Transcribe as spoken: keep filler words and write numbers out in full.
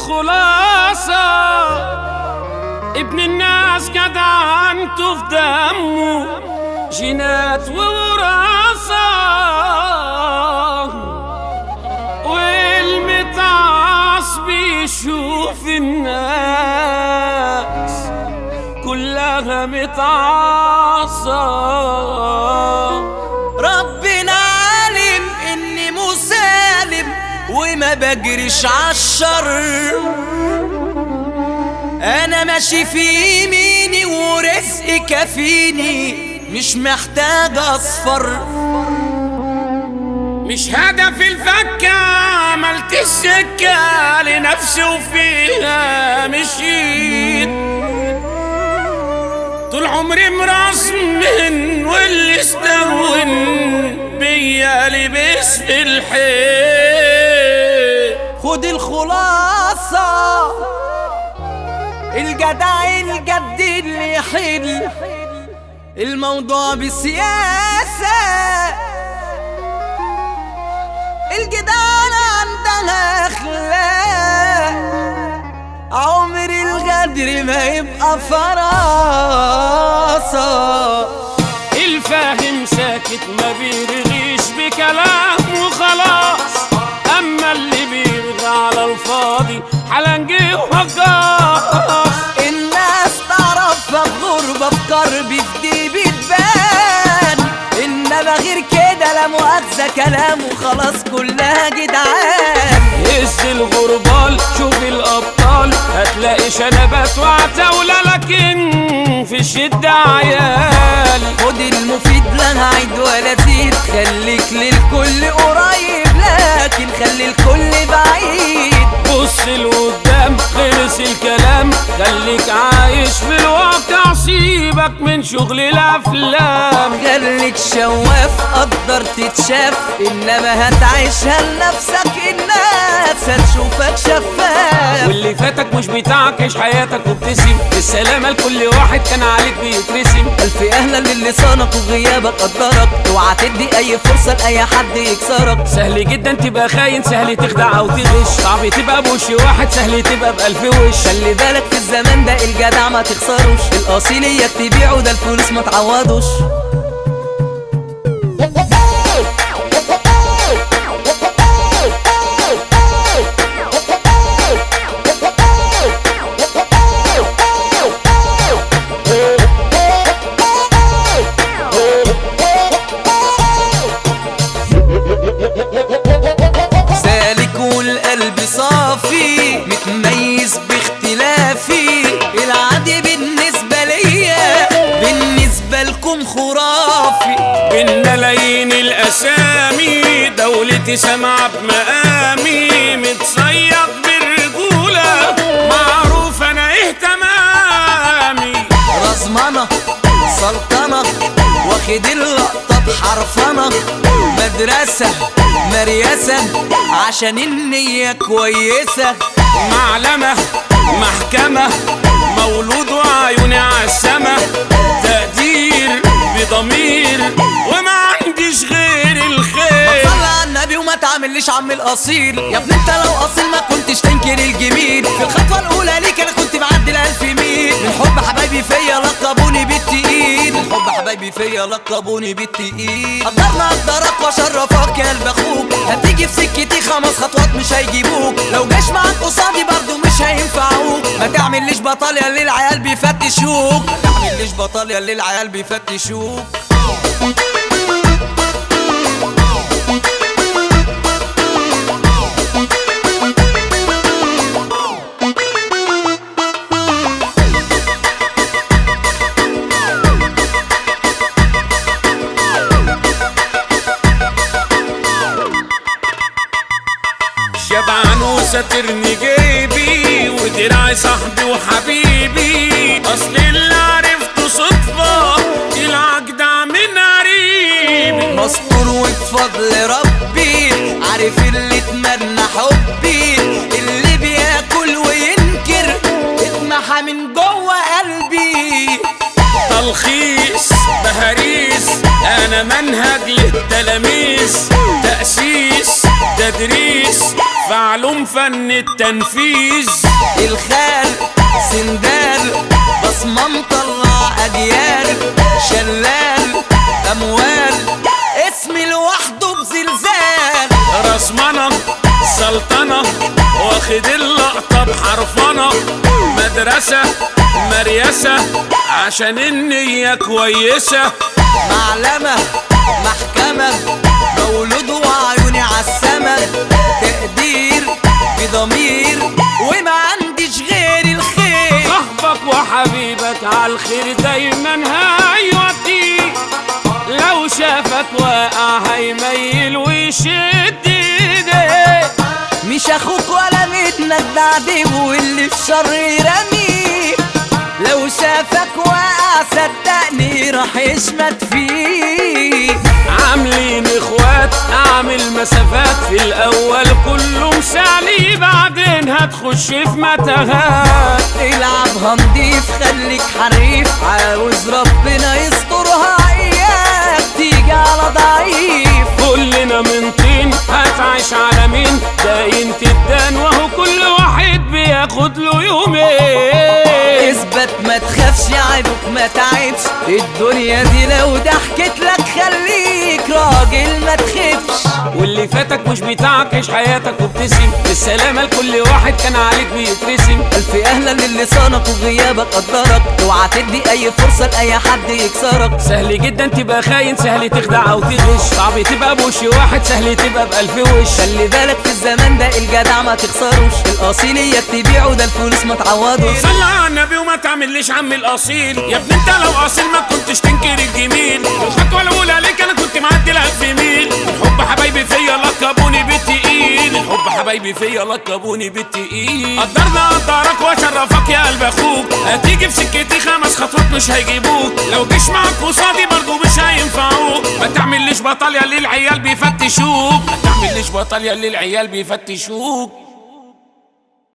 الخلاصة ابن الناس جدعنته في دمه جينات ووراثة، والمتعص بيشوف الناس كلها متعصة. ربنا عالم اني مسالم وما بجريش عالشر، انا ماشي في يميني ورزقي كفيني مش محتاج اصفر. مش هدف الفكة عملت السكة لنفسي وفيها مشيت، طول عمري مرسمن واللي استهون بيا لبس في الحيط. خد الخلاصة، الجدع الجد اللي يحل الموضوع بالسياسة، الجدعانة عندها أخلاق، عمر الغدر ما يبقى فراسة. الفاهم ساكت ما بيرغيش بكلام وخلاص، أما اللي بيرغى على الفاضي حلنجي وهجاص. الناس تعرفها في غربة في كرب في دي بتبان، إنما غير كده لا مؤاخذة كلام وخلاص كلها جدعان. هز الغربال شوف الأبطال هتلاقي شنبات وعتاولة، لكن في الشدة عيال. خد المفيد لا هعيد ولا زيد، خليك للكل قريب لكن خلي الكل بعيد. بص لقدام خلص الكلام، خليك عايش في الواقع سيبك من شغل الافلام. خليك شواف قدر تتشاف، انما هتعيشها لنفسك الناس هتشوفك شفاف. واللي فاتك مش بتاعك عيش حياتك وابتسم، السلامة لكل واحد كان عليك بيترسم. الف اهلا للي صانك وغيابك قدرك، اوعى تدي اي فرصة لاي حد يكسرك. سهل جدا تبقى خاين، سهل تخدع او تغش، صعب تبقى بوش واحد، سهل تبقى بألف وش. خلي بالك في الزمان ده الجدع ما تخسروش، الاصيل اياك تبيعه ده الفلوس ما تعوضوش. صافي متميز باختلافي، العادي بالنسبة ليا بالنسبة لكم خرافي. بين ملايين الأسامي دولتي سامعة بمقامي، متصيد بالرجولة معروف أنا إيه تمامي. رزمنة سلطنة واخد اللقطة بحرفنة، مدرسة مريسة عشان النية كويسة، معلمة محكمة مولود وعيوني عالسما، تقدير بضمير وما عنديش غير الخير. صلي على النبي وما تعمليش عم الأصيل، يا ابني انت لو أصيل ما كنتش تنكر الجميل. في الخطوة الأولى ليك أنا كنت بعدي الألف ميل، من حب حبايبي فيا لقبوني بالتقيل، من حب حبايبي فيا لقبوني بالتقيل. قدرنا أقدرك وأشرفك يا قلب أخوك، هتيجي في سكتي خمس خطوات مش هيجيبوك، لو جاش معاك قصادي برضو مش هينفعوك. ما تعمليش بطال يا اللي العيال بيفتشوك، ما تعمليش بطال يا اللي العيال بيفتشوك. شبعان وساترني جيبي ودراعي صاحبي وحبيبي، اصل اللي عرفته صدفة العجدع من قريبي. مستور وبفضل ربي عارف اللي اتمنى حبي، اللي بياكل وينكر اتمحى من جوه قلبي. تلخيص بهاريس انا منهج للتلاميذ، تأسيس تدريس في علوم فن التنفيذ. الخال سندال بصمة مطلع أجيال، شلال أموال اسمي لوحده بزلزال. رسمنة سلطنة واخد اللقطة بحرفنة، مدرسة مريسة عشان النية كويسة. معلمة محكمة مولود وعيوني عالسما، تقدير بضمير وما عنديش غير الخير. صاحبك وحبيبك عالخير دايما هيوديك، لو شافك واقع هيميل ويشد ايديك. مش اخوك ولا منك ده عديب واللي في شر يرميك، لو شافك واقع صدقني راح يشمت فيك. عاملين اخوات اعمل مسافات، في الاول كله مسالي بعدين هتخش في متاهات. العبها نضيف خليك حريف، عاوز ربنا يسترها اياك تيجي على ضعيف. كلنا من طين هتعيش على مين، داين تدان وهو كل واحد بياخد له يومين. اثبت ما تخافش عيبك ما تعبش، الدنيا دي لو ضحكت لك خليك راجل ما تخافش. واللي فاتك مش بتاعك عيش حياتك وابتسم، بالسلامة لكل واحد كان عليك بيترسم. ألف أهلا للي صانك وغيابك قدرك، اوعى تدي أي فرصة لأي حد يكسرك. سهل جدا تبقى خاين، سهل تخدع أو تغش، صعب تبقى بوش واحد، سهل تبقى بألف وش. خلي بالك في الزمان ده الجدع ما تخسروش، الأصيل إياك تبيعه ده الفلوس ما تعوضوش. صلى على النبي وما تعمليش عم الأصيل، يا ابني انت لو أصيل ما كنتش تنكر الجميل. الخطوة الأولى ليك أنا كنت معدي الألف ميل، الحب حبايبي فيا لقبوني بالتقيل، الحب حبايبي فيا لقبوني بالتقيل. قدرنا قدرك واشرفك يا قلب اخوك، هتيجي في سكتي خمس خطوات مش هيجيبوك، لو جيش معاك قصادي برضو مش هينفعوك. ما تعمليش بطل يا اللي العيال بيفتشوك، ما تعمليش بطل يا اللي العيال بيفتشوك.